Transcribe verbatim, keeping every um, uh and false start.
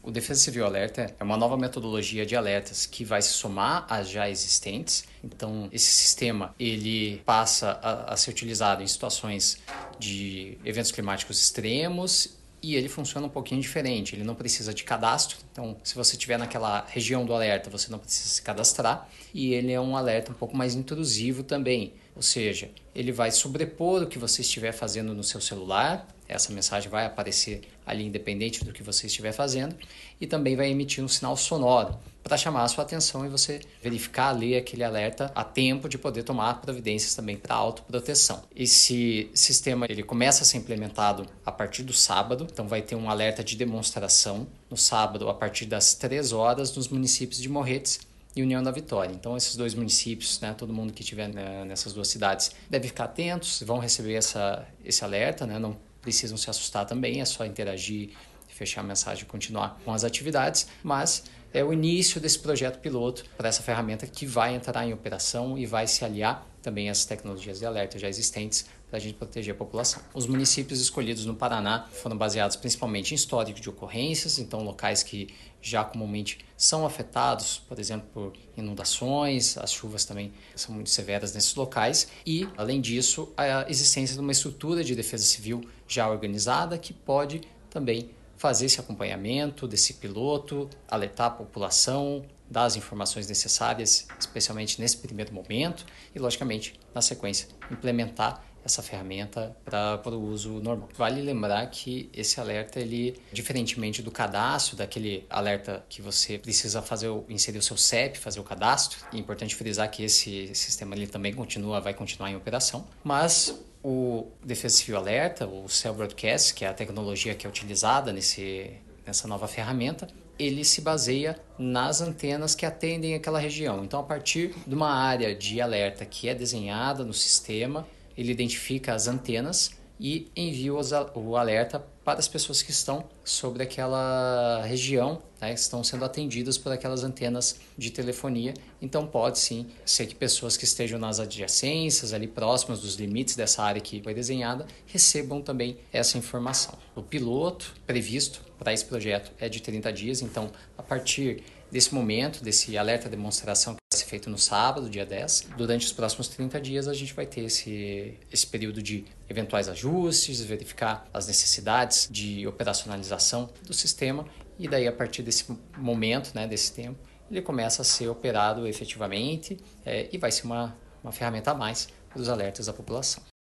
O Defesa Civil Alerta é uma nova metodologia de alertas que vai se somar às já existentes. Então, esse sistema ele passa a, a ser utilizado em situações de eventos climáticos extremos e ele funciona um pouquinho diferente. Ele não precisa de cadastro. Então, se você estiver naquela região do alerta, você não precisa se cadastrar. E ele é um alerta um pouco mais intrusivo também. Ou seja, ele vai sobrepor o que você estiver fazendo no seu celular. Essa mensagem vai aparecer ali independente do que você estiver fazendo. E também vai emitir um sinal sonoro para chamar a sua atenção e você verificar, ler aquele alerta a tempo de poder tomar providências também para autoproteção. Esse sistema ele começa a ser implementado a partir do sábado, então vai ter um alerta de demonstração no sábado a partir das três horas nos municípios de Morretes e União da Vitória. Então esses dois municípios, né, todo mundo que estiver né, nessas duas cidades deve ficar atentos, vão receber essa, esse alerta, né, não precisam se assustar também, é só interagir, fechar a mensagem e continuar com as atividades, mas é o início desse projeto piloto para essa ferramenta que vai entrar em operação e vai se aliar também às tecnologias de alerta já existentes para a gente proteger a população. Os municípios escolhidos no Paraná foram baseados principalmente em histórico de ocorrências, então locais que já comumente são afetados, por exemplo, por inundações, as chuvas também são muito severas nesses locais e, além disso, a existência de uma estrutura de defesa civil já organizada que pode também fazer esse acompanhamento desse piloto, alertar a população, dar as informações necessárias, especialmente nesse primeiro momento e, logicamente, na sequência, implementar essa ferramenta para o uso normal. Vale lembrar que esse alerta, ele, diferentemente do cadastro, daquele alerta que você precisa fazer, inserir o seu C E P, fazer o cadastro, é importante frisar que esse sistema ele também continua, vai continuar em operação, mas o Defesa Civil Alerta, o Cell Broadcast, que é a tecnologia que é utilizada nesse, nessa nova ferramenta, ele se baseia nas antenas que atendem aquela região. Então, a partir de uma área de alerta que é desenhada no sistema, ele identifica as antenas e envia o alerta para as pessoas que estão sobre aquela região, né, que estão sendo atendidas por aquelas antenas de telefonia. Então pode sim ser que pessoas que estejam nas adjacências, ali próximas dos limites dessa área que foi desenhada, recebam também essa informação. O piloto previsto para esse projeto é de trinta dias, então a partir desse momento, desse alerta demonstração que vai ser feito no sábado, dia dez, durante os próximos trinta dias a gente vai ter esse, esse período de eventuais ajustes, verificar as necessidades de operacionalização do sistema e daí a partir desse momento, né, desse tempo, ele começa a ser operado efetivamente é, e vai ser uma, uma ferramenta a mais para os alertas da população.